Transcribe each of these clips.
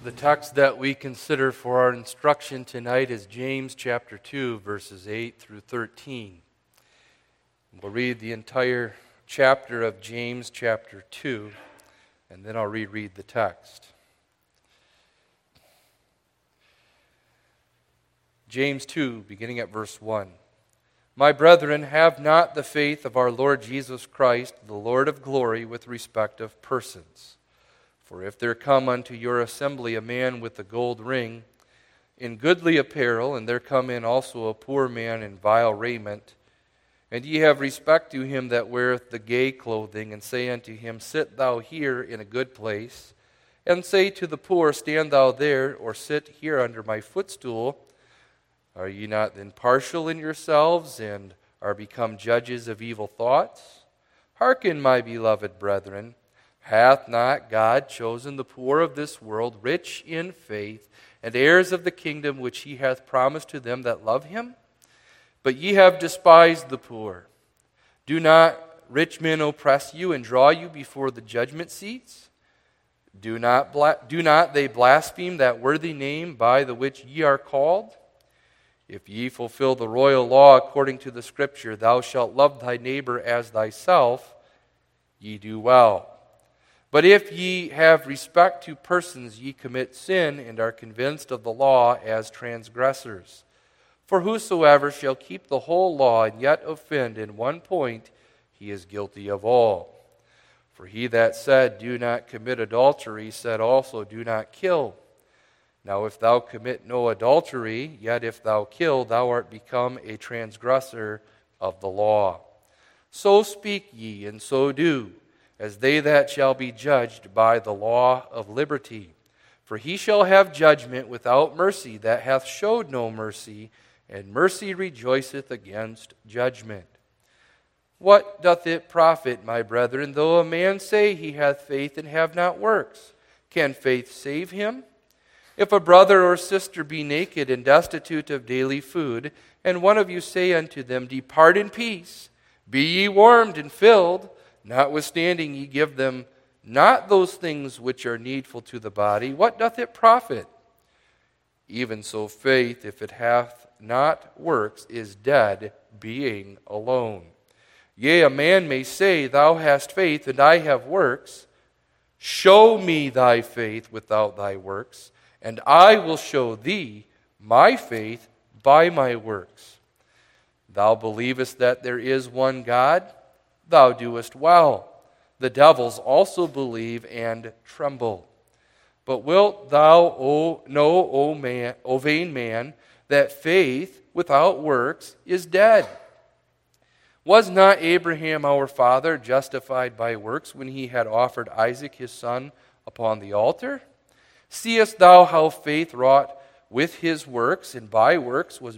The text that we consider for our instruction tonight is James chapter 2, verses 8 through 13. We'll read the entire chapter of James chapter 2, and then I'll reread the text. James 2, beginning at verse 1. My brethren, have not the faith of our Lord Jesus Christ, the Lord of glory, with respect of persons. For if there come unto your assembly a man with a gold ring, in goodly apparel, and there come in also a poor man in vile raiment, and ye have respect to him that weareth the gay clothing, and say unto him, Sit thou here in a good place, and say to the poor, Stand thou there, or sit here under my footstool, are ye not then partial in yourselves, and are become judges of evil thoughts? Hearken, my beloved brethren, hath not God chosen the poor of this world, rich in faith, and heirs of the kingdom which he hath promised to them that love him? But ye have despised the poor. Do not rich men oppress you and draw you before the judgment seats? Do not they blaspheme that worthy name by the which ye are called? If ye fulfill the royal law according to the Scripture, thou shalt love thy neighbor as thyself, ye do well. But if ye have respect to persons, ye commit sin, and are convinced of the law as transgressors. For whosoever shall keep the whole law, and yet offend in one point, he is guilty of all. For he that said, Do not commit adultery, said also, Do not kill. Now if thou commit no adultery, yet if thou kill, thou art become a transgressor of the law. So speak ye, and so do, as they that shall be judged by the law of liberty. For he shall have judgment without mercy that hath showed no mercy, and mercy rejoiceth against judgment. What doth it profit, my brethren, though a man say he hath faith and have not works? Can faith save him? If a brother or sister be naked and destitute of daily food, and one of you say unto them, Depart in peace, be ye warmed and filled, notwithstanding ye give them not those things which are needful to the body, what doth it profit? Even so faith, if it hath not works, is dead, being alone. Yea, a man may say, Thou hast faith, and I have works. Show me thy faith without thy works, and I will show thee my faith by my works. Thou believest that there is one God? Thou doest well. The devils also believe and tremble. But wilt thou know, O vain man, that faith without works is dead? Was not Abraham our father justified by works when he had offered Isaac his son upon the altar? Seest thou how faith wrought with his works, and by works was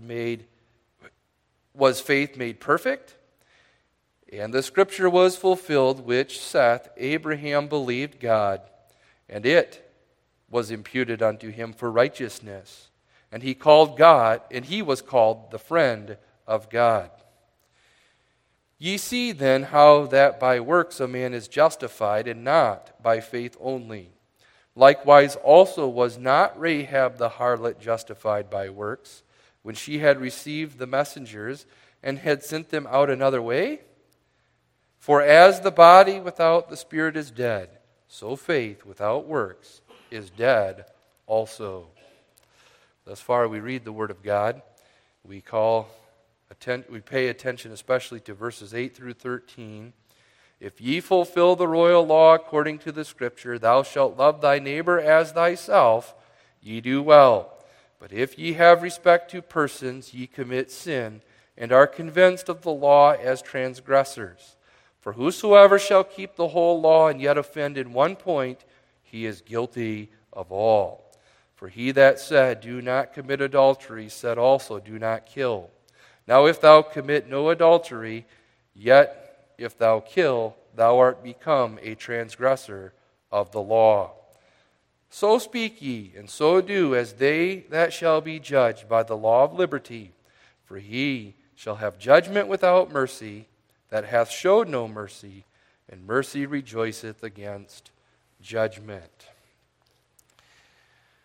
faith made perfect? And the scripture was fulfilled, which saith, Abraham believed God, and it was imputed unto him for righteousness. And he was called the friend of God. Ye see then how that by works a man is justified, and not by faith only. Likewise also was not Rahab the harlot justified by works, when she had received the messengers, and had sent them out another way? For as the body without the spirit is dead, so faith without works is dead also. Thus far we read the Word of God. We pay attention especially to verses 8 through 13. If ye fulfill the royal law according to the Scripture, Thou shalt love thy neighbor as thyself, ye do well. But if ye have respect to persons, ye commit sin, and are convinced of the law as transgressors. For whosoever shall keep the whole law and yet offend in one point, he is guilty of all. For he that said, Do not commit adultery, said also, Do not kill. Now if thou commit no adultery, yet if thou kill, thou art become a transgressor of the law. So speak ye, and so do, as they that shall be judged by the law of liberty. For he shall have judgment without mercy, that hath showed no mercy, and mercy rejoiceth against judgment.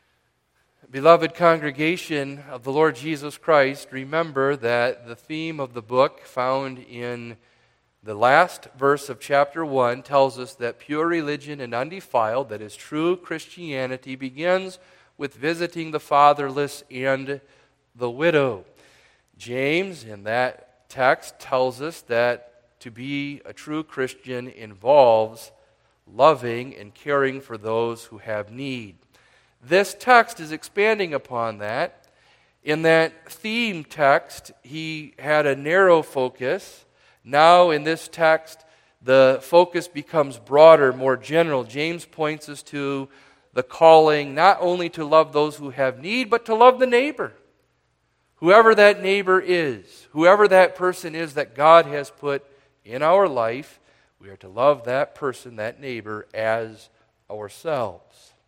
Beloved congregation of the Lord Jesus Christ, remember that the theme of the book found in the last verse of chapter 1 tells us that pure religion and undefiled, that is true Christianity, begins with visiting the fatherless and the widow. James, in that text, tells us that to be a true Christian involves loving and caring for those who have need. This text is expanding upon that. In that theme text, he had a narrow focus. Now, in this text, the focus becomes broader, more general. James points us to the calling not only to love those who have need, but to love the neighbor. Whoever that neighbor is, whoever that person is that God has put in our life, we are to love that person, that neighbor, as ourselves.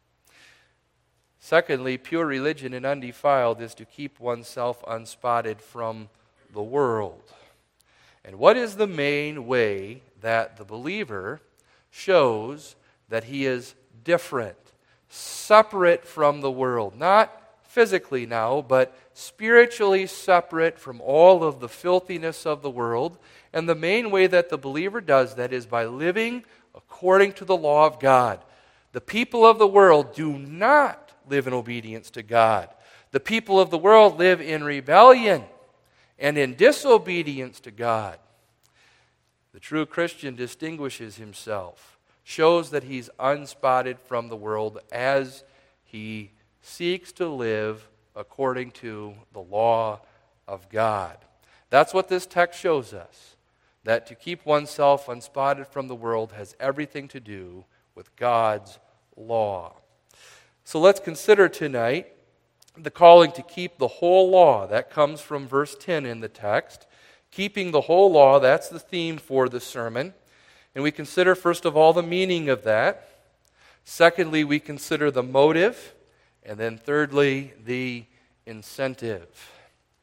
Secondly, pure religion and undefiled is to keep oneself unspotted from the world. And what is the main way that the believer shows that he is different, separate from the world? Not physically now, but spiritually separate from all of the filthiness of the world. And the main way that the believer does that is by living according to the law of God. The people of the world do not live in obedience to God. The people of the world live in rebellion and in disobedience to God. The true Christian distinguishes himself, shows that he's unspotted from the world as he seeks to live according to the law of God. That's what this text shows us, that to keep oneself unspotted from the world has everything to do with God's law. So let's consider tonight the calling to keep the whole law. That comes from verse 10 in the text. Keeping the whole law, that's the theme for the sermon. And we consider, first of all, the meaning of that. Secondly, we consider the motive. And then thirdly, the incentive.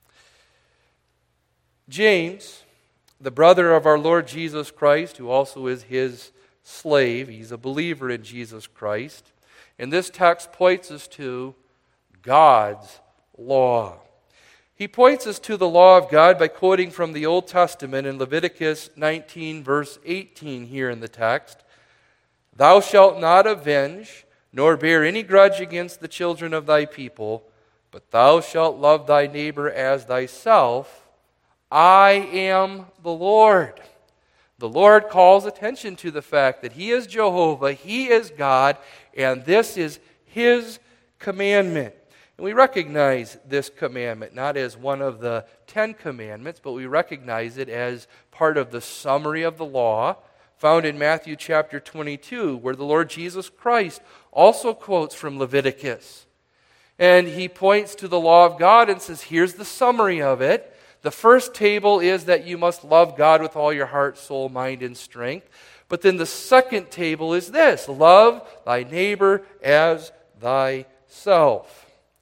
James, the brother of our Lord Jesus Christ, who also is his slave, he's a believer in Jesus Christ. And this text points us to God's law. He points us to the law of God by quoting from the Old Testament in Leviticus 19, verse 18 here in the text. Thou shalt not avenge, nor bear any grudge against the children of thy people, but thou shalt love thy neighbor as thyself. I am the Lord. The Lord calls attention to the fact that He is Jehovah, He is God, and this is His commandment. And we recognize this commandment not as one of the 10 commandments, but we recognize it as part of the summary of the law found in Matthew chapter 22, where the Lord Jesus Christ also quotes from Leviticus. And He points to the law of God and says, here's the summary of it. The first table is that you must love God with all your heart, soul, mind, and strength. But then the second table is this: love thy neighbor as thyself.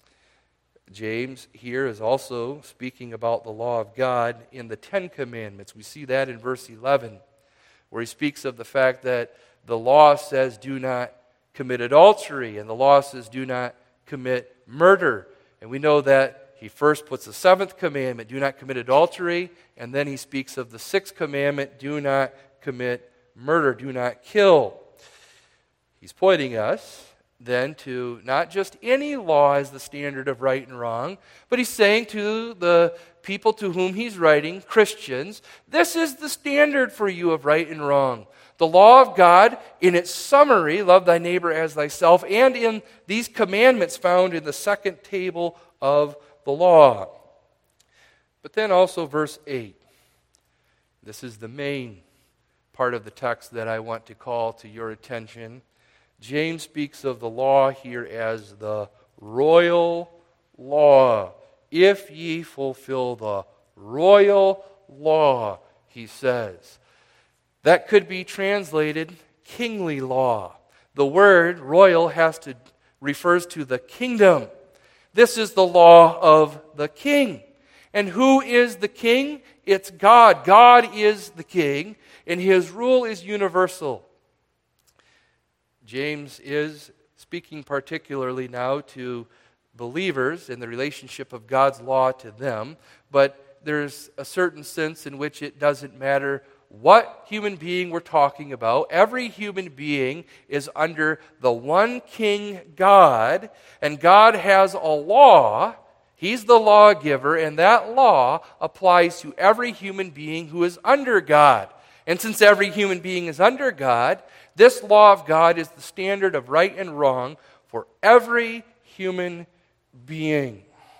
James here is also speaking about the law of God in the 10 Commandments. We see that in verse 11, where he speaks of the fact that the law says do not commit adultery, and the law says do not commit murder. And we know that he first puts the 7th commandment, do not commit adultery, and then he speaks of the 6th commandment, do not commit murder, do not kill. He's pointing us then to not just any law as the standard of right and wrong, but he's saying to the people to whom he's writing, Christians, this is the standard for you of right and wrong. The law of God, in its summary, love thy neighbor as thyself, and in these commandments found in the second table of the law. But then also verse 8. This is the main part of the text that I want to call to your attention. James speaks of the law here as the royal law. If ye fulfill the royal law, he says. That could be translated kingly law. The word royal refers to the kingdom. This is the law of the king. And who is the king? It's God. God is the king, and his rule is universal. James is speaking particularly now to believers and the relationship of God's law to them, but there's a certain sense in which it doesn't matter what human being we're talking about. Every human being is under the one King God, and God has a law. He's the lawgiver, and that law applies to every human being who is under God. And since every human being is under God, this law of God is the standard of right and wrong for every human being.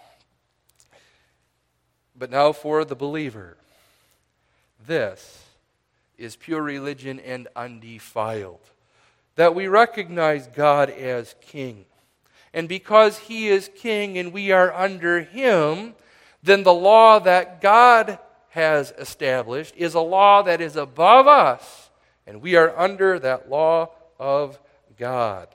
But now for the believer, this is pure religion and undefiled, that we recognize God as King. And because He is King and we are under Him, then the law that God has established is a law that is above us, and we are under that law of God.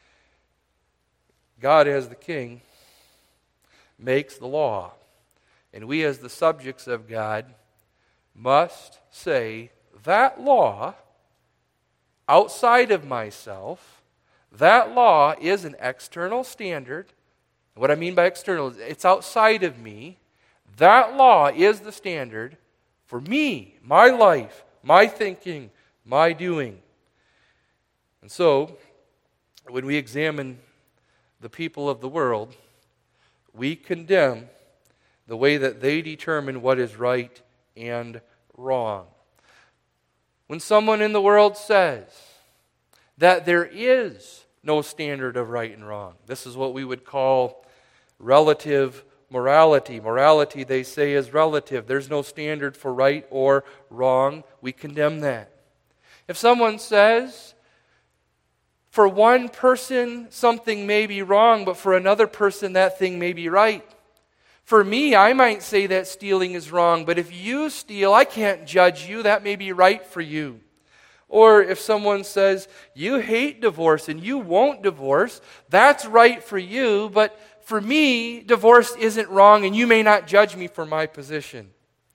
God as the King makes the law, and we as the subjects of God must say, that law, outside of myself, that law is an external standard. What I mean by external is it's outside of me. That law is the standard for me, my life, my thinking, my doing. And so, when we examine the people of the world, we condemn the way that they determine what is right and wrong. When someone in the world says that there is no standard of right and wrong, this is what we would call relative morality. Morality, they say, is relative. There's no standard for right or wrong. We condemn that. If someone says, for one person something may be wrong, but for another person that thing may be right. For me, I might say that stealing is wrong, but if you steal, I can't judge you. That may be right for you. Or if someone says, you hate divorce and you won't divorce, that's right for you, but for me, divorce isn't wrong and you may not judge me for my position.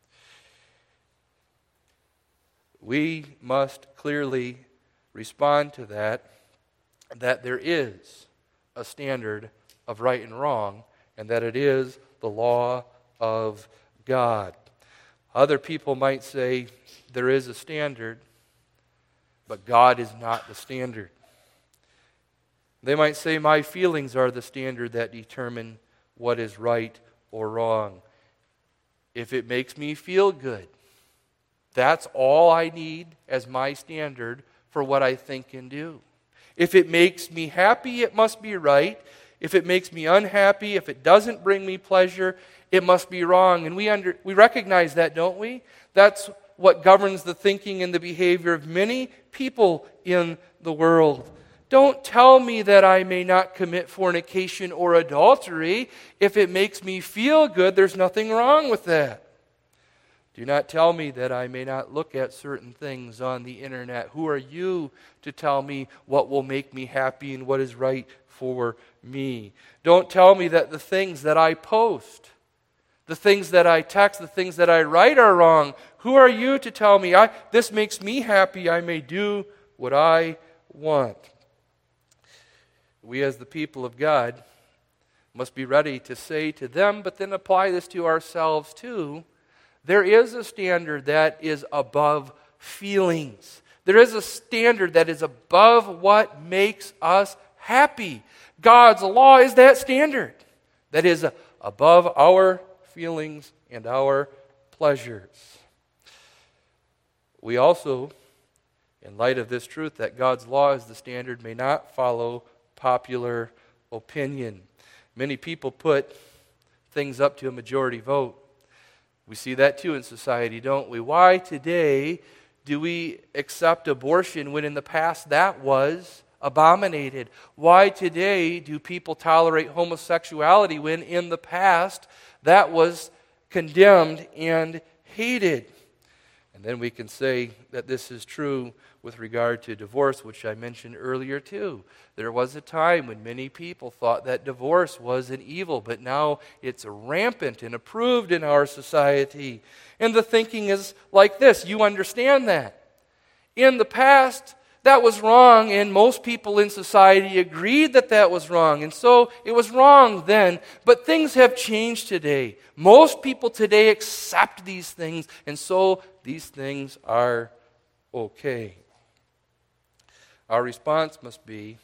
We must clearly respond to that there is a standard of right and wrong, and that it is the law of God. Other people might say there is a standard, but God is not the standard. They might say my feelings are the standard that determine what is right or wrong. If it makes me feel good, that's all I need as my standard for what I think and do. If it makes me happy, it must be right. If it makes me unhappy, if it doesn't bring me pleasure, it must be wrong. And we recognize that, don't we? That's what governs the thinking and the behavior of many people in the world. Don't tell me that I may not commit fornication or adultery. If it makes me feel good, there's nothing wrong with that. Do not tell me that I may not look at certain things on the internet. Who are you to tell me what will make me happy and what is right for me? Don't tell me that the things that I post, the things that I text, the things that I write are wrong. Who are you to tell me this makes me happy, I may do what I want? We as the people of God must be ready to say to them, but then apply this to ourselves too. There is a standard that is above feelings. There is a standard that is above what makes us happy. God's law is that standard that is above our feelings and our pleasures. We also, in light of this truth that God's law is the standard, may not follow popular opinion. Many people put things up to a majority vote. We see that too in society, don't we? Why today do we accept abortion when in the past that was abominated? Why today do people tolerate homosexuality when in the past that was condemned and hated? And then we can say that this is true with regard to divorce, which I mentioned earlier too. There was a time when many people thought that divorce was an evil, but now it's rampant and approved in our society. And the thinking is like this. You understand that. In the past, that was wrong, and most people in society agreed that that was wrong. And so it was wrong then, but things have changed today. Most people today accept these things, and so these things are okay. Our response must be,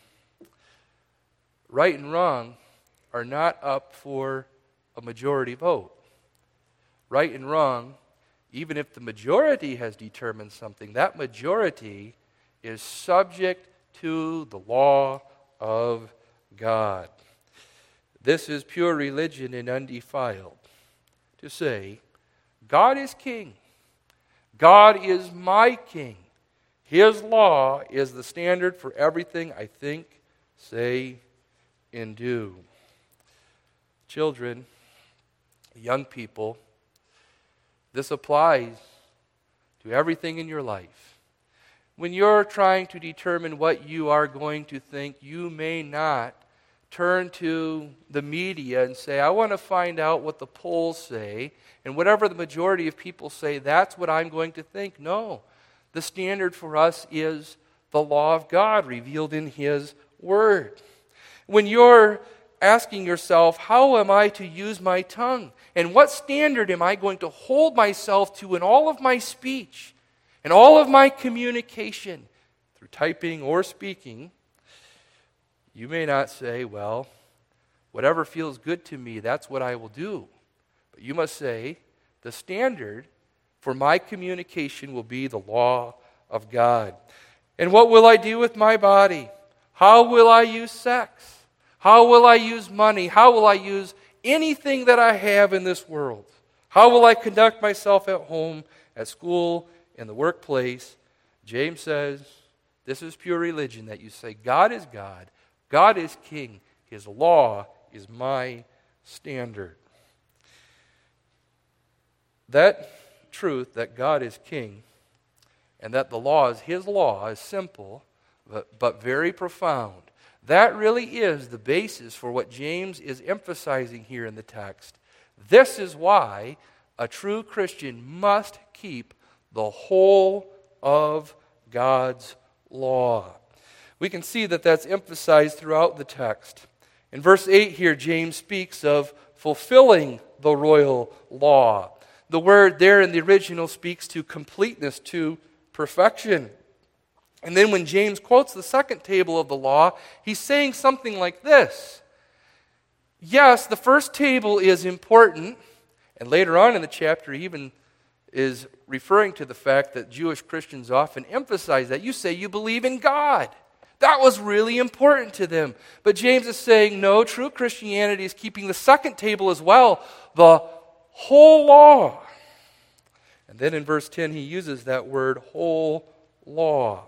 right and wrong are not up for a majority vote. Right and wrong, even if the majority has determined something, that majority is subject to the law of God. This is pure religion and undefiled, to say, God is king. God is my king. His law is the standard for everything I think, say, and do. Children, young people, this applies to everything in your life. When you're trying to determine what you are going to think, you may not turn to the media and say, I want to find out what the polls say, and whatever the majority of people say, that's what I'm going to think. No. The standard for us is the law of God revealed in His Word. When you're asking yourself, how am I to use my tongue? And what standard am I going to hold myself to in all of my speech and all of my communication through typing or speaking? You may not say, well, whatever feels good to me, that's what I will do. But you must say, the standard for my communication will be the law of God. And what will I do with my body? How will I use sex? How will I use money? How will I use anything that I have in this world? How will I conduct myself at home, at school, in the workplace? James says, this is pure religion, that you say, God is God, God is king, His law is my standard. That truth that God is king and that the law is His law is simple but very profound. That really is the basis for what James is emphasizing here in the text. This is why a true Christian must keep the whole of God's law. We can see that that's emphasized throughout the text. In verse 8 here, James speaks of fulfilling the royal law. The word there in the original speaks to completeness, to perfection. And then when James quotes the second table of the law, he's saying something like this. Yes, the first table is important, and later on in the chapter he even is referring to the fact that Jewish Christians often emphasize that. You say you believe in God. That was really important to them. But James is saying, no, true Christianity is keeping the second table as well, the whole law. And then in verse 10 he uses that word, whole law.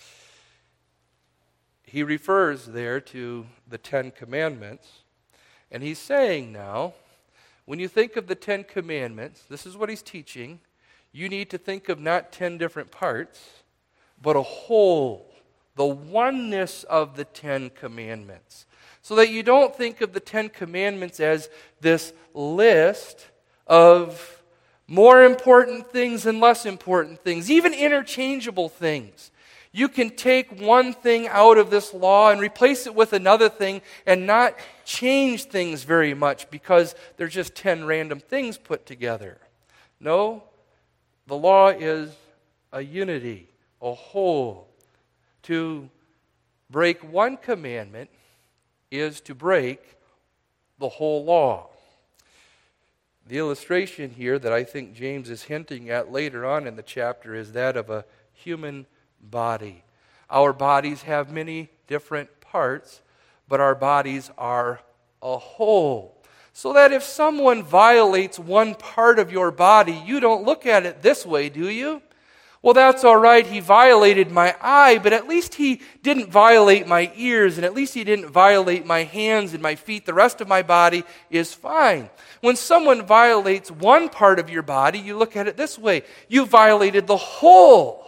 He refers there to the Ten Commandments. And he's saying now, when you think of the Ten Commandments, this is what he's teaching. You need to think of not 10 different parts, but a whole, the oneness of the Ten Commandments. So that you don't think of the Ten Commandments as this list of more important things and less important things, even interchangeable things. You can take one thing out of this law and replace it with another thing and not change things very much because they're just 10 random things put together. No, the law is a unity, a whole. To break one commandment is to break the whole law. The illustration here that I think James is hinting at later on in the chapter is that of a human body. Our bodies have many different parts, but our bodies are a whole. So that if someone violates one part of your body, you don't look at it this way, do you? Well, that's all right, he violated my eye, but at least he didn't violate my ears, and at least he didn't violate my hands and my feet. The rest of my body is fine. When someone violates one part of your body, you look at it this way. You violated the whole.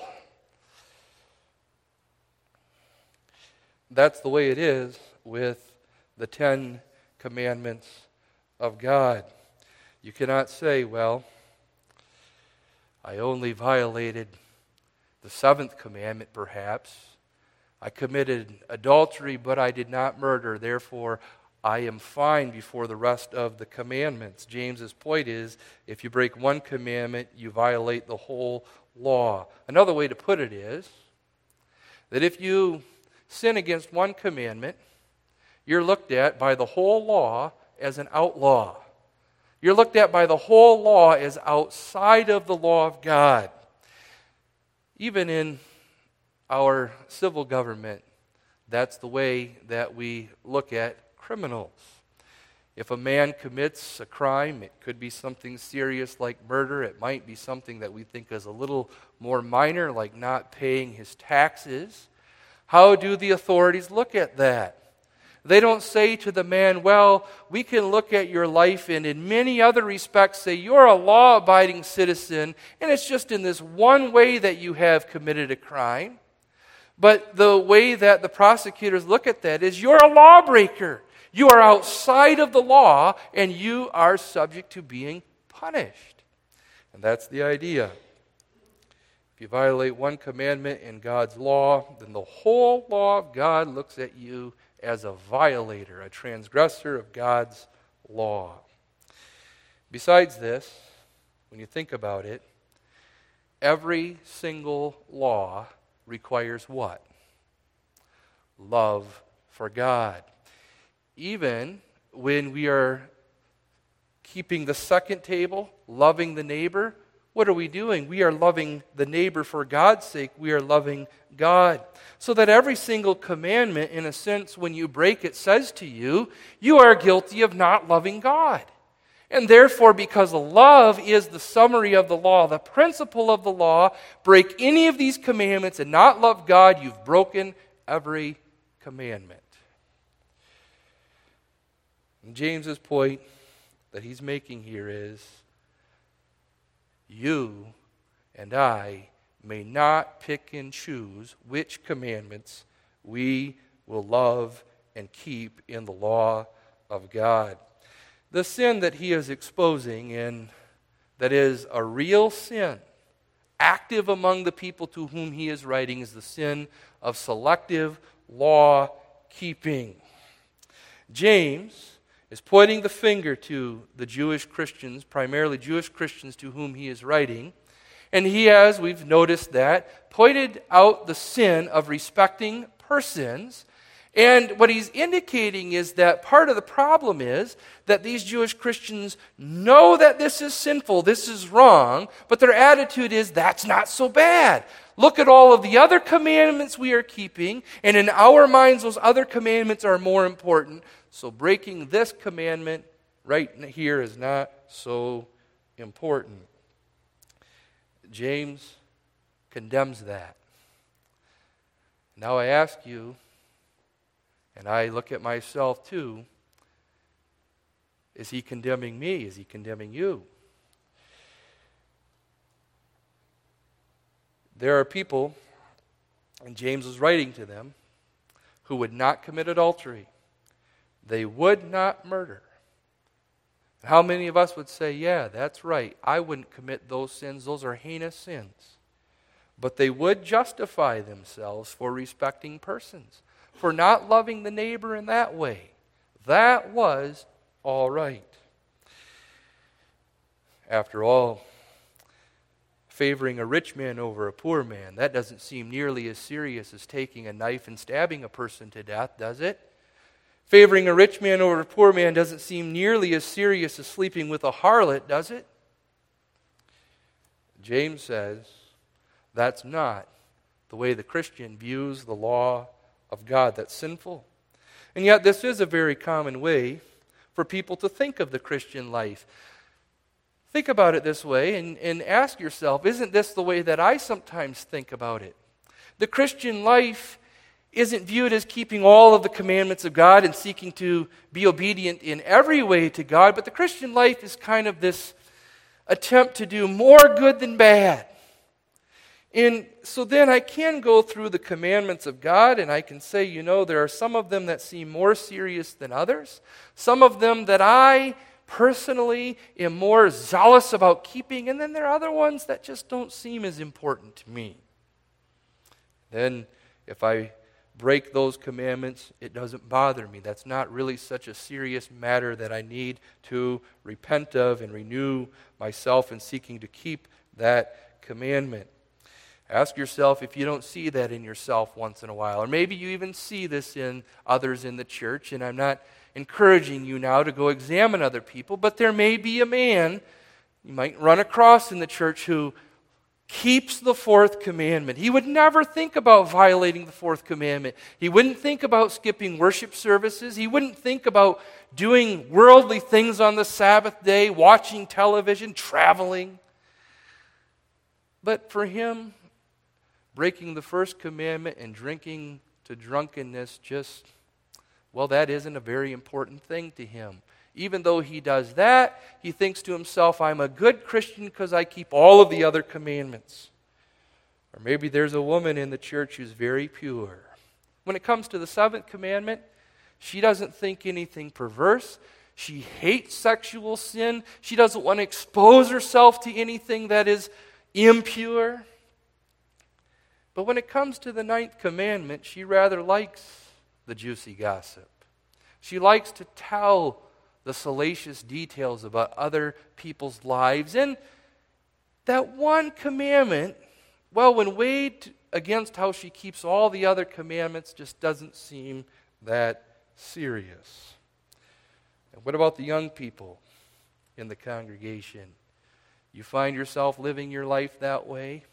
That's the way it is with the 10 Commandments of God. You cannot say, well, I only violated the 7th commandment perhaps, I committed adultery, but I did not murder. Therefore, I am fine before the rest of the commandments. James's point is, if you break one commandment, you violate the whole law. Another way to put it is that if you sin against one commandment, you're looked at by the whole law as an outlaw. You're looked at by the whole law as outside of the law of God. Even in our civil government, that's the way that we look at criminals. If a man commits a crime, it could be something serious like murder. It might be something that we think is a little more minor, like not paying his taxes. How do the authorities look at that? They don't say to the man, well, we can look at your life and in many other respects say you're a law-abiding citizen, and it's just in this one way that you have committed a crime. But the way that the prosecutors look at that is you're a lawbreaker. You are outside of the law, and you are subject to being punished. And that's the idea. If you violate one commandment in God's law, then the whole law of God looks at you as a violator, a transgressor of God's law. Besides this, when you think about it, every single law requires what? Love for God. Even when we are keeping the second table, loving the neighbor, what are we doing? We are loving the neighbor for God's sake. We are loving God. So that every single commandment, in a sense, when you break it, says to you, you are guilty of not loving God. And therefore, because love is the summary of the law, the principle of the law, break any of these commandments and not love God, you've broken every commandment. And James's point that he's making here is, you and I may not pick and choose which commandments we will love and keep in the law of God. The sin that he is exposing, and that is a real sin, active among the people to whom he is writing, is the sin of selective law keeping. James is pointing the finger to the Jewish Christians, primarily Jewish Christians to whom he is writing. And he has, we've noticed that, pointed out the sin of respecting persons. And what he's indicating is that part of the problem is that these Jewish Christians know that this is sinful, this is wrong, but their attitude is, that's not so bad. Look at all of the other commandments we are keeping, and in our minds those other commandments are more important. So breaking this commandment right here is not so important. James condemns that. Now I ask you, and I look at myself too, is he condemning me? Is he condemning you? There are people, and James was writing to them, who would not commit adultery. They would not murder. How many of us would say, yeah, that's right, I wouldn't commit those sins, those are heinous sins. But they would justify themselves for respecting persons, for not loving the neighbor in that way. That was all right. After all, favoring a rich man over a poor man, that doesn't seem nearly as serious as taking a knife and stabbing a person to death, does it? Favoring a rich man over a poor man doesn't seem nearly as serious as sleeping with a harlot, does it? James says that's not the way the Christian views the law of God. That's sinful. And yet this is a very common way for people to think of the Christian life. Think about it this way and ask yourself, isn't this the way that I sometimes think about it? The Christian life isn't viewed as keeping all of the commandments of God and seeking to be obedient in every way to God, but the Christian life is kind of this attempt to do more good than bad. And so then I can go through the commandments of God and I can say, there are some of them that seem more serious than others. Some of them that I personally am more zealous about keeping, and then there are other ones that just don't seem as important to me. Then if I break those commandments, it doesn't bother me. That's not really such a serious matter that I need to repent of and renew myself in seeking to keep that commandment. Ask yourself if you don't see that in yourself once in a while. Or maybe you even see this in others in the church, and I'm not encouraging you now to go examine other people, but there may be a man you might run across in the church who keeps the fourth commandment. He would never think about violating the fourth commandment. He wouldn't think about skipping worship services. He wouldn't think about doing worldly things on the Sabbath day, watching television, traveling. But for him, breaking the first commandment and drinking to drunkenness that isn't a very important thing to him. Even though he does that, he thinks to himself, I'm a good Christian because I keep all of the other commandments. Or maybe there's a woman in the church who's very pure. When it comes to the seventh commandment, she doesn't think anything perverse. She hates sexual sin. She doesn't want to expose herself to anything that is impure. But when it comes to the ninth commandment, she rather likes the juicy gossip. She likes to tell the salacious details about other people's lives. And that one commandment, when weighed against how she keeps all the other commandments, just doesn't seem that serious. And what about the young people in the congregation? You find yourself living your life that way?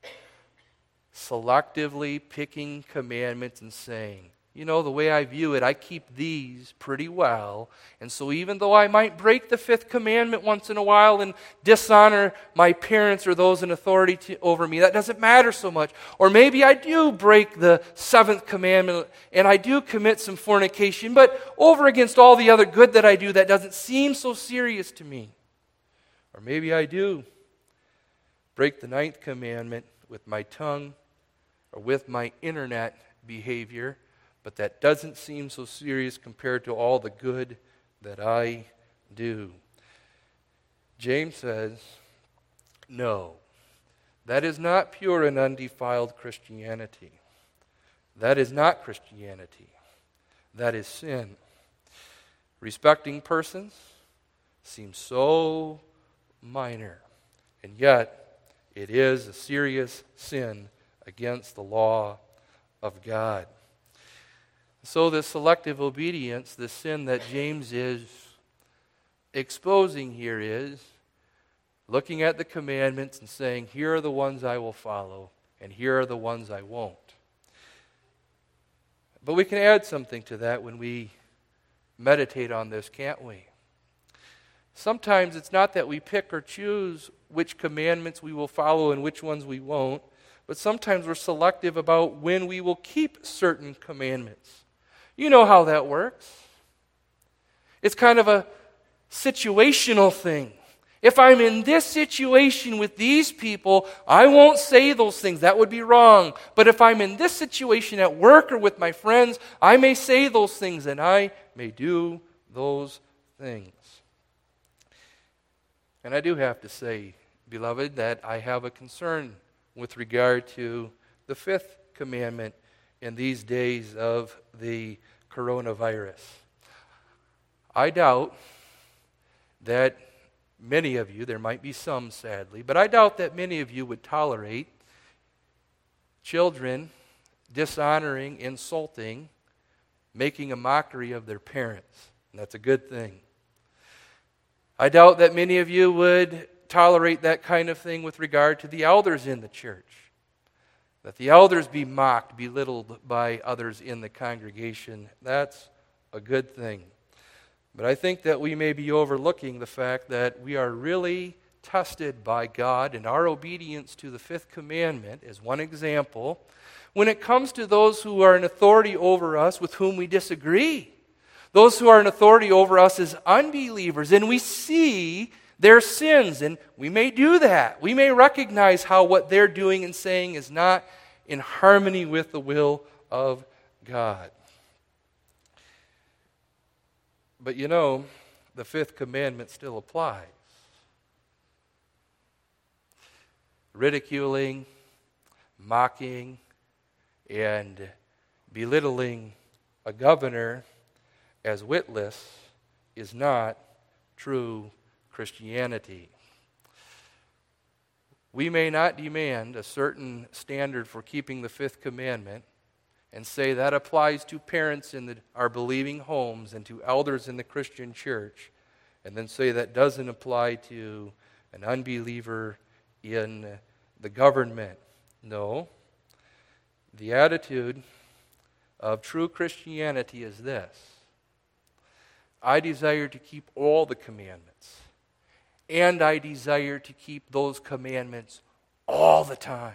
Selectively picking commandments and saying, the way I view it, I keep these pretty well. And so even though I might break the fifth commandment once in a while and dishonor my parents or those in authority over me, that doesn't matter so much. Or maybe I do break the seventh commandment and I do commit some fornication, but over against all the other good that I do, that doesn't seem so serious to me. Or maybe I do break the ninth commandment with my tongue or with my internet behavior, but that doesn't seem so serious compared to all the good that I do. James says, no, that is not pure and undefiled Christianity. That is not Christianity. That is sin. Respecting persons seems so minor, and yet it is a serious sin against the law of God. So this selective obedience, the sin that James is exposing here is looking at the commandments and saying, here are the ones I will follow, and here are the ones I won't. But we can add something to that when we meditate on this, can't we? Sometimes it's not that we pick or choose which commandments we will follow and which ones we won't, but sometimes we're selective about when we will keep certain commandments. You know how that works. It's kind of a situational thing. If I'm in this situation with these people, I won't say those things. That would be wrong. But if I'm in this situation at work or with my friends, I may say those things and I may do those things. And I do have to say, beloved, that I have a concern with regard to the fifth commandment in these days of the coronavirus. I doubt that many of you, there might be some sadly, but I doubt that many of you would tolerate children dishonoring, insulting, making a mockery of their parents. And that's a good thing. I doubt that many of you would tolerate that kind of thing with regard to the elders in the church. That the elders be mocked, belittled by others in the congregation. That's a good thing. But I think that we may be overlooking the fact that we are really tested by God, and our obedience to the fifth commandment is one example. When it comes to those who are in authority over us with whom we disagree, those who are in authority over us as unbelievers, and we see their sins, and we may do that. We may recognize how what they're doing and saying is not in harmony with the will of God. But the fifth commandment still applies. Ridiculing, mocking, and belittling a governor as witless is not true Christianity. We may not demand a certain standard for keeping the fifth commandment and say that applies to parents in our believing homes and to elders in the Christian church, and then say that doesn't apply to an unbeliever in the government. No. The attitude of true Christianity is this: I desire to keep all the commandments, and I desire to keep those commandments all the time.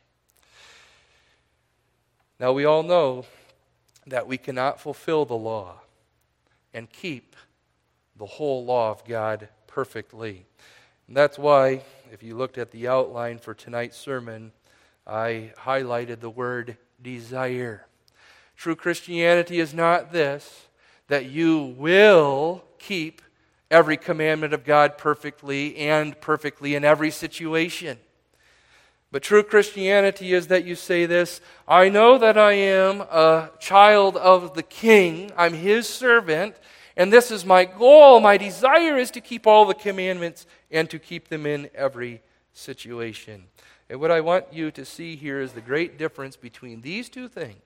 Now, we all know that we cannot fulfill the law and keep the whole law of God perfectly. And that's why, if you looked at the outline for tonight's sermon, I highlighted the word desire. True Christianity is not this, that you will keep every commandment of God perfectly and perfectly in every situation. But true Christianity is that you say this: I know that I am a child of the King, I'm His servant, and this is my goal. My desire is to keep all the commandments and to keep them in every situation. And what I want you to see here is the great difference between these two things.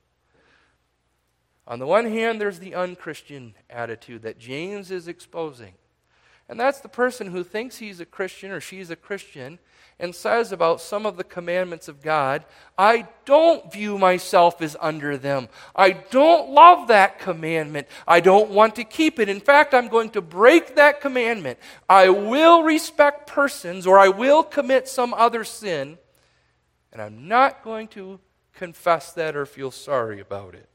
On the one hand, there's the unchristian attitude that James is exposing. And that's the person who thinks he's a Christian or she's a Christian and says about some of the commandments of God, I don't view myself as under them. I don't love that commandment. I don't want to keep it. In fact, I'm going to break that commandment. I will respect persons, or I will commit some other sin, and I'm not going to confess that or feel sorry about it.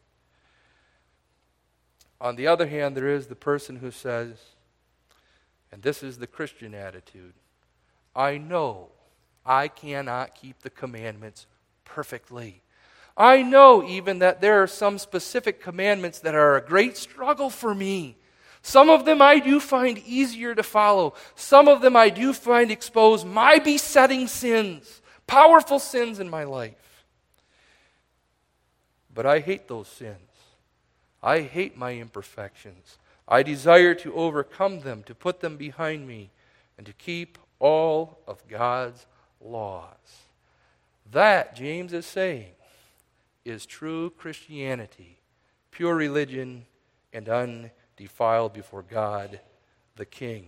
On the other hand, there is the person who says, and this is the Christian attitude, I know I cannot keep the commandments perfectly. I know even that there are some specific commandments that are a great struggle for me. Some of them I do find easier to follow. Some of them I do find expose my besetting sins, powerful sins in my life. But I hate those sins. I hate my imperfections. I desire to overcome them, to put them behind me, and to keep all of God's laws. That, James is saying, is true Christianity, pure religion, and undefiled before God the King.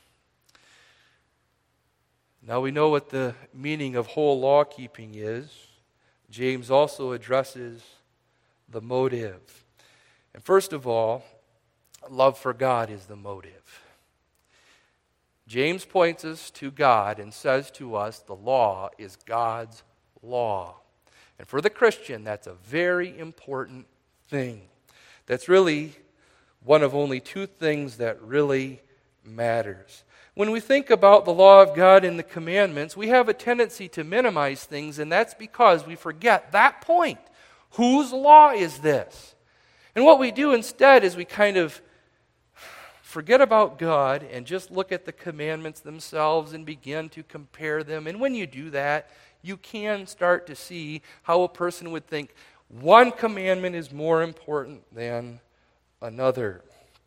Now we know what the meaning of whole law keeping is. James also addresses the motive. And first of all, love for God is the motive. James points us to God and says to us the law is God's law. And for the Christian, that's a very important thing. That's really one of only two things that really matters. When we think about the law of God and the commandments, we have a tendency to minimize things, and that's because we forget that point. Whose law is this? And what we do instead is we kind of forget about God and just look at the commandments themselves and begin to compare them. And when you do that, you can start to see how a person would think one commandment is more important than another.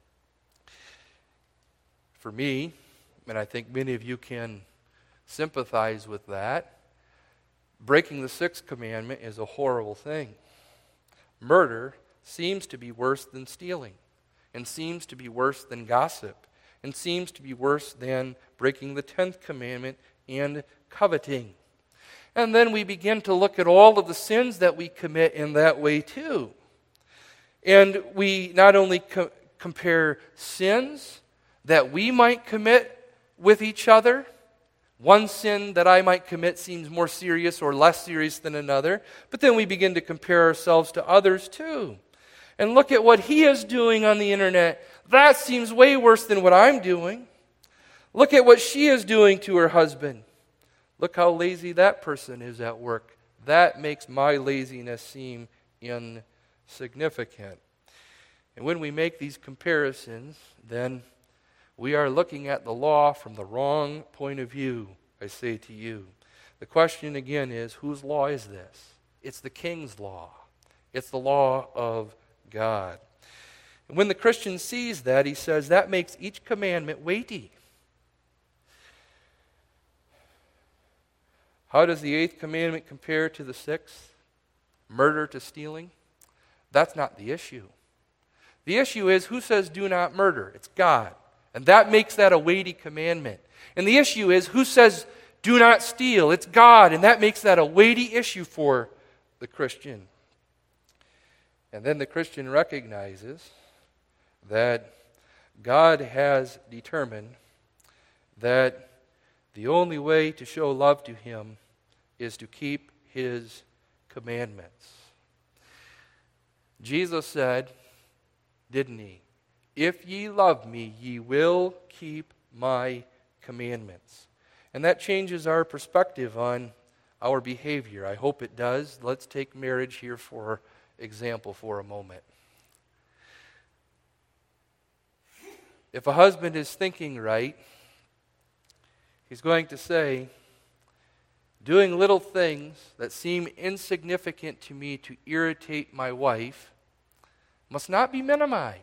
For me, and I think many of you can sympathize with that, breaking the sixth commandment is a horrible thing. Murder seems to be worse than stealing, and seems to be worse than gossip, and seems to be worse than breaking the 10th commandment and coveting. And then we begin to look at all of the sins that we commit in that way too. And we not only compare sins that we might commit with each other. One sin that I might commit seems more serious or less serious than another. But then we begin to compare ourselves to others too. And look at what he is doing on the internet. That seems way worse than what I'm doing. Look at what she is doing to her husband. Look how lazy that person is at work. That makes my laziness seem insignificant. And when we make these comparisons, then we are looking at the law from the wrong point of view, I say to you. The question again is, whose law is this? It's the King's law. It's the law of God. And when the Christian sees that, he says that makes each commandment weighty. How does the 8th commandment compare to the 6th? Murder to stealing? That's not the issue. The issue is who says do not murder? It's God. And that makes that a weighty commandment. And the issue is who says do not steal? It's God. And that makes that a weighty issue for the Christian. And then the Christian recognizes that God has determined that the only way to show love to Him is to keep His commandments. Jesus said, didn't He? If ye love me, ye will keep my commandments. And that changes our perspective on our behavior. I hope it does. Let's take marriage here for example for a moment. If a husband is thinking right, he's going to say, doing little things that seem insignificant to me to irritate my wife must not be minimized.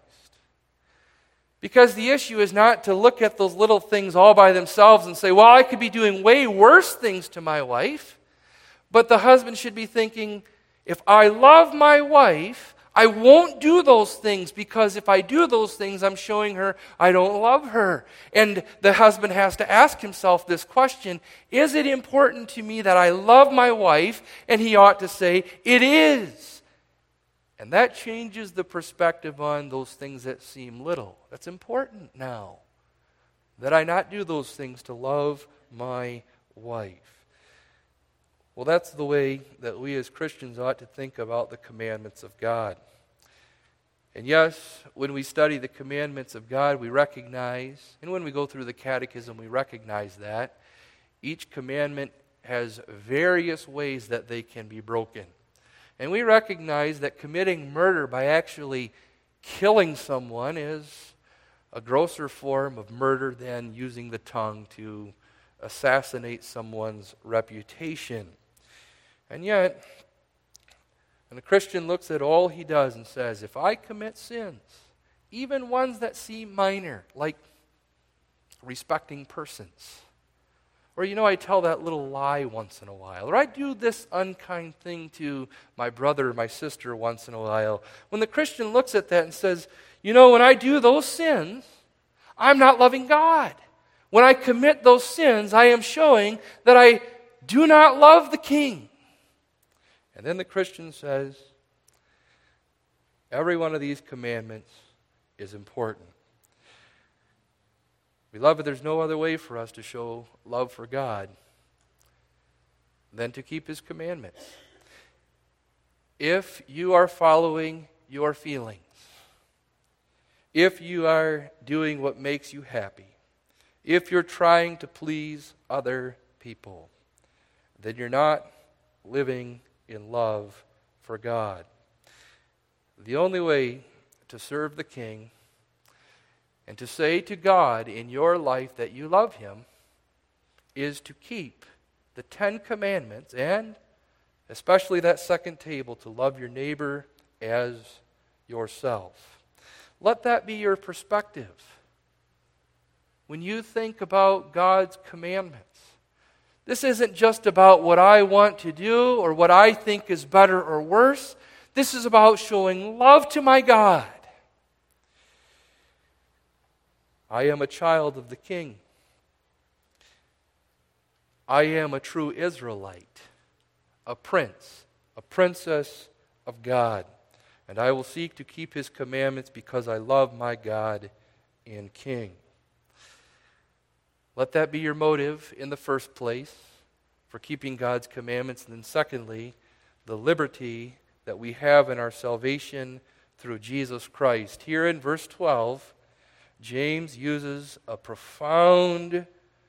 Because the issue is not to look at those little things all by themselves and say, well, I could be doing way worse things to my wife. But the husband should be thinking, if I love my wife, I won't do those things, because if I do those things, I'm showing her I don't love her. And the husband has to ask himself this question, is it important to me that I love my wife? And he ought to say, it is. And that changes the perspective on those things that seem little. That's important now, that I not do those things to love my wife. Well, that's the way that we as Christians ought to think about the commandments of God. And yes, when we study the commandments of God, we recognize, and when we go through the catechism, we recognize that each commandment has various ways that they can be broken. And we recognize that committing murder by actually killing someone is a grosser form of murder than using the tongue to assassinate someone's reputation. And yet, when a Christian looks at all he does and says, if I commit sins, even ones that seem minor, like respecting persons, or I tell that little lie once in a while, or I do this unkind thing to my brother or my sister once in a while, when the Christian looks at that and says, when I do those sins, I'm not loving God. When I commit those sins, I am showing that I do not love the King. And then the Christian says, every one of these commandments is important. Beloved, there's no other way for us to show love for God than to keep His commandments. If you are following your feelings, if you are doing what makes you happy, if you're trying to please other people, then you're not living in love for God. The only way to serve the King and to say to God in your life that you love Him is to keep the 10 commandments, and especially that second table, to love your neighbor as yourself. Let that be your perspective. When you think about God's commandments, this isn't just about what I want to do or what I think is better or worse. This is about showing love to my God. I am a child of the King. I am a true Israelite, a prince, a princess of God. And I will seek to keep His commandments because I love my God and King. Let that be your motive in the first place for keeping God's commandments. And then secondly, the liberty that we have in our salvation through Jesus Christ. Here in verse 12, James uses a profound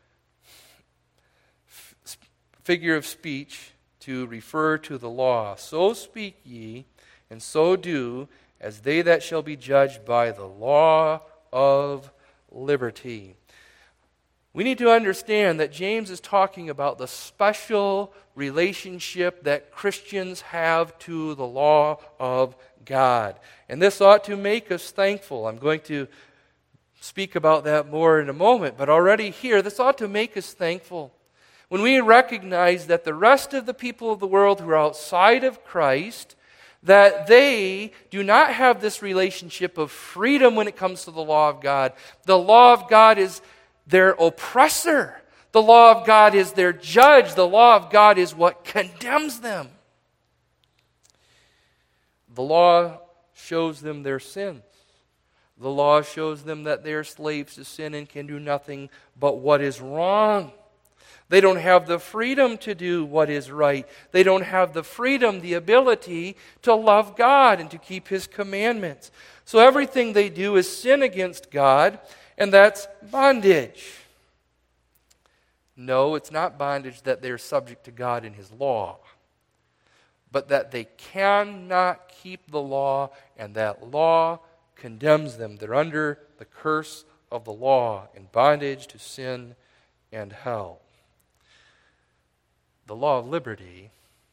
figure of speech to refer to the law. So speak ye, and so do, as they that shall be judged by the law of liberty. We need to understand that James is talking about the special relationship that Christians have to the law of God. And this ought to make us thankful. I'm going to speak about that more in a moment, but already here, this ought to make us thankful. When we recognize that the rest of the people of the world who are outside of Christ, that they do not have this relationship of freedom when it comes to the law of God. The law of God is their oppressor. The law of God is their judge. The law of God is what condemns them. The law shows them their sins. The law shows them that they are slaves to sin and can do nothing but what is wrong. They don't have the freedom to do what is right. They don't have the freedom, the ability to love God and to keep His commandments. So everything they do is sin against God, and that's bondage. No, it's not bondage that they're subject to God and His law, but that they cannot keep the law, and that law condemns them. They're under the curse of the law, in bondage to sin and hell. The law of liberty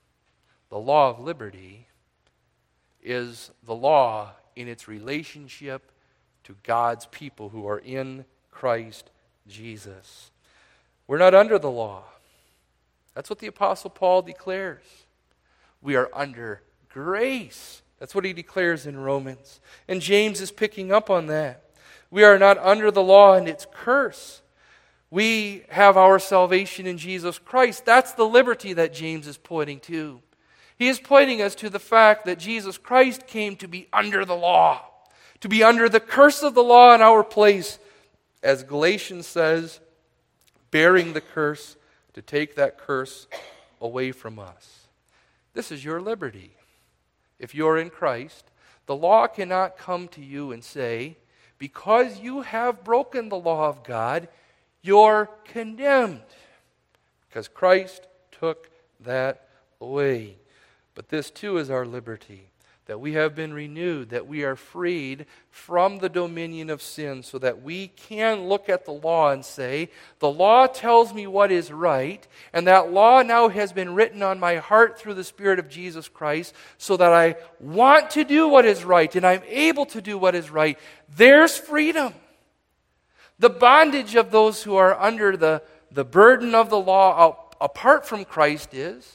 is the law in its relationship to God's people who are in Christ Jesus. We're not under the law. That's what the Apostle Paul declares. We are under grace. That's what he declares in Romans. And James is picking up on that. We are not under the law and its curse. We have our salvation in Jesus Christ. That's the liberty that James is pointing to. He is pointing us to the fact that Jesus Christ came to be under the law, to be under the curse of the law in our place, as Galatians says, bearing the curse to take that curse away from us. This is your liberty. If you're in Christ, the law cannot come to you and say, because you have broken the law of God, you're condemned. Because Christ took that away. But this too is our liberty, that we have been renewed, that we are freed from the dominion of sin, so that we can look at the law and say, the law tells me what is right, and that law now has been written on my heart through the Spirit of Jesus Christ, so that I want to do what is right, and I'm able to do what is right. There's freedom. The bondage of those who are under the burden of the law apart from Christ is,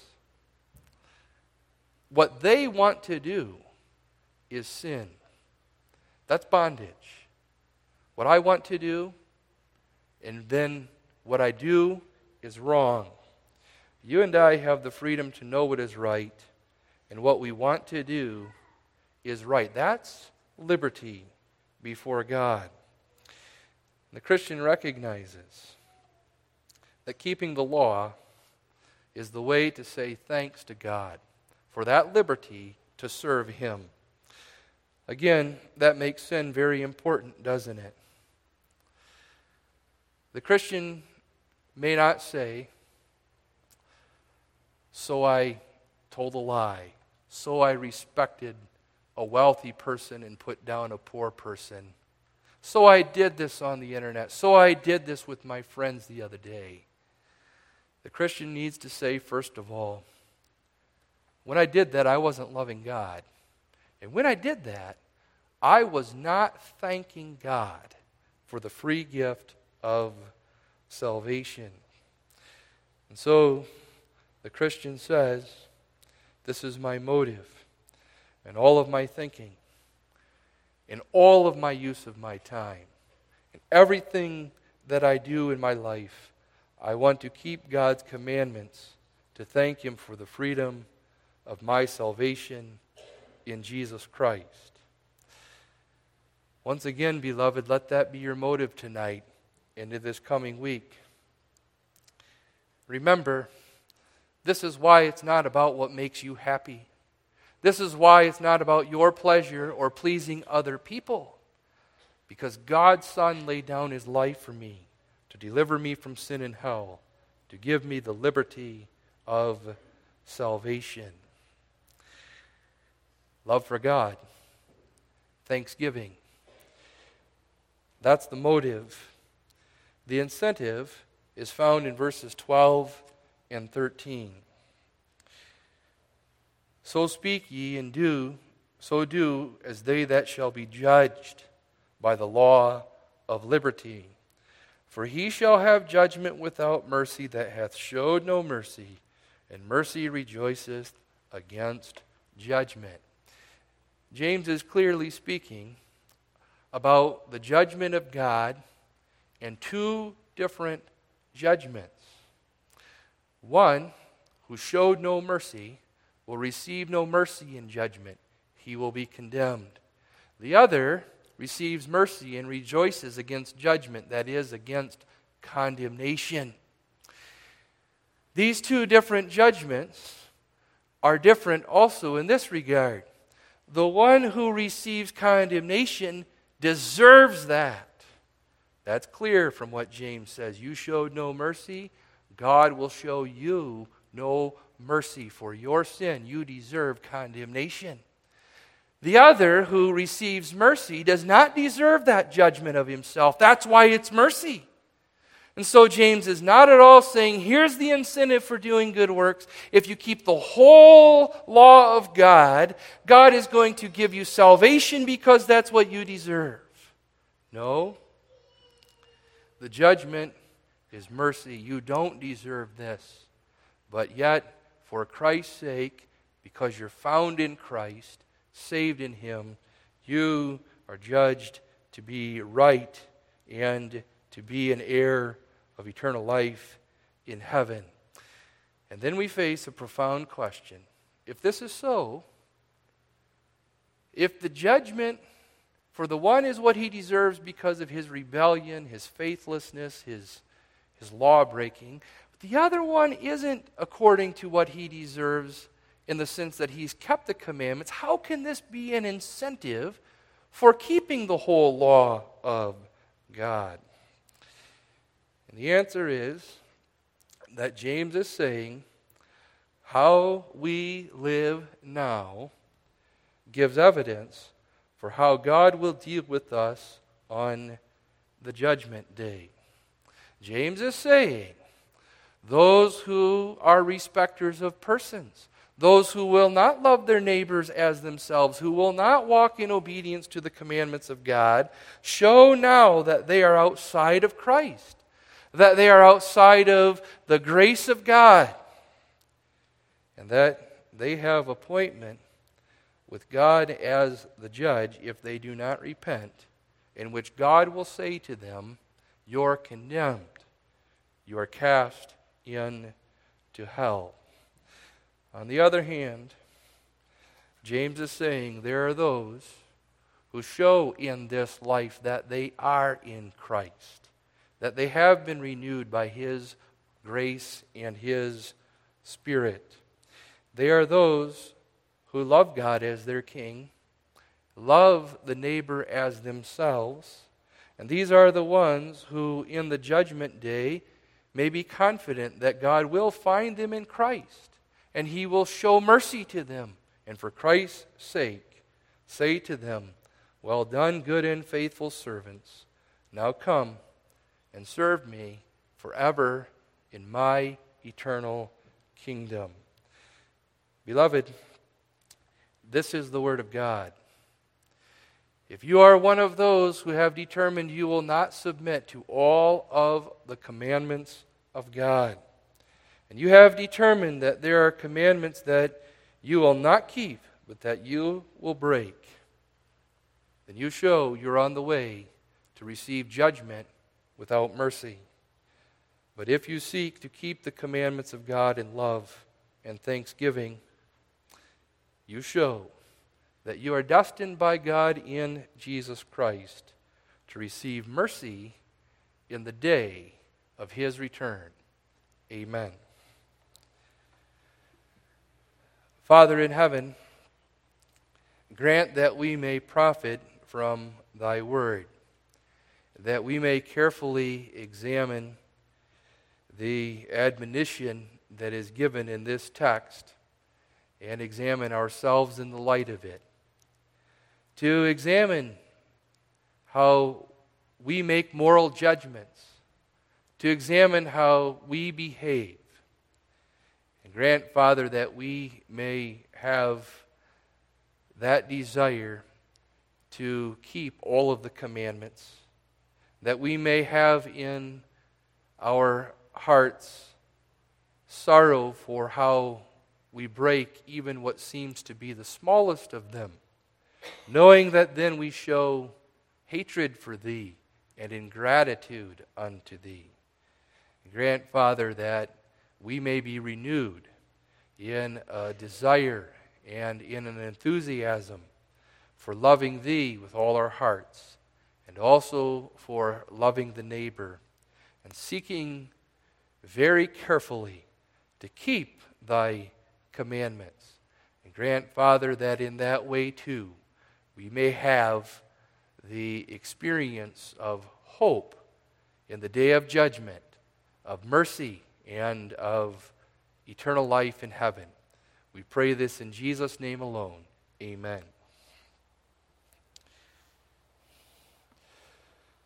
what they want to do is sin. That's bondage. What I want to do, and then what I do is wrong. You and I have the freedom to know what is right, and what we want to do is right. That's liberty before God. The Christian recognizes that keeping the law is the way to say thanks to God for that liberty to serve Him. Again, that makes sin very important, doesn't it? The Christian may not say, so I told a lie, so I respected a wealthy person and put down a poor person. So I did this on the internet. So I did this with my friends the other day. The Christian needs to say, first of all, when I did that, I wasn't loving God. And when I did that, I was not thanking God for the free gift of salvation. And so the Christian says, this is my motive and all of my thinking, in all of my use of my time, in everything that I do in my life, I want to keep God's commandments, to thank Him for the freedom of my salvation in Jesus Christ. Once again, beloved, let that be your motive tonight into this coming week. Remember, this is why it's not about what makes you happy. This is why it's not about your pleasure or pleasing other people. Because God's Son laid down His life for me to deliver me from sin and hell, to give me the liberty of salvation. Love for God, thanksgiving. That's the motive. The incentive is found in verses 12 and 13. So speak ye, and do as they that shall be judged by the law of liberty. For he shall have judgment without mercy that hath showed no mercy, and mercy rejoiceth against judgment. James is clearly speaking about the judgment of God and two different judgments. One, who showed no mercy, will receive no mercy in judgment. He will be condemned. The other receives mercy and rejoices against judgment, that is, against condemnation. These two different judgments are different also in this regard. The one who receives condemnation deserves that. That's clear from what James says. You showed no mercy, God will show you no mercy for your sin. You deserve condemnation. The other who receives mercy does not deserve that judgment of himself. That's why it's mercy. And so James is not at all saying, here's the incentive for doing good works. If you keep the whole law of God, God is going to give you salvation because that's what you deserve. No. The judgment is mercy. You don't deserve this. But yet, for Christ's sake, because you're found in Christ, saved in Him, you are judged to be right and to be an heir of eternal life in heaven. And then we face a profound question. If this is so, if the judgment for the one is what he deserves because of his rebellion, his faithlessness, his law-breaking, but the other one isn't according to what he deserves in the sense that he's kept the commandments, how can this be an incentive for keeping the whole law of God? And the answer is that James is saying how we live now gives evidence for how God will deal with us on the judgment day. James is saying those who are respecters of persons, those who will not love their neighbors as themselves, who will not walk in obedience to the commandments of God, show now that they are outside of Christ, that they are outside of the grace of God, and that they have appointment with God as the judge if they do not repent, in which God will say to them, you're condemned, you are cast into hell. On the other hand, James is saying there are those who show in this life that they are in Christ, that they have been renewed by His grace and His Spirit. They are those who love God as their King, love the neighbor as themselves, and these are the ones who in the judgment day may be confident that God will find them in Christ, and He will show mercy to them, and for Christ's sake say to them, well done, good and faithful servants. Now come and serve me forever in my eternal kingdom. Beloved, this is the Word of God. If you are one of those who have determined you will not submit to all of the commandments of God, and you have determined that there are commandments that you will not keep, but that you will break, then you show you're on the way to receive judgment without mercy. But if you seek to keep the commandments of God in love and thanksgiving, you show that you are destined by God in Jesus Christ to receive mercy in the day of His return. Amen. Father in heaven, grant that we may profit from Thy word, that we may carefully examine the admonition that is given in this text and examine ourselves in the light of it. To examine how we make moral judgments to examine how we behave. And grant, Father, that we may have that desire to keep all of the commandments, that we may have in our hearts sorrow for how we break even what seems to be the smallest of them, knowing that then we show hatred for Thee and ingratitude unto Thee. Grant, Father, that we may be renewed in a desire and in an enthusiasm for loving Thee with all our hearts, and also for loving the neighbor, and seeking very carefully to keep Thy commandments. And grant, Father, that in that way too we may have the experience of hope in the day of judgment, of mercy, and of eternal life in heaven. We pray this in Jesus' name alone. Amen.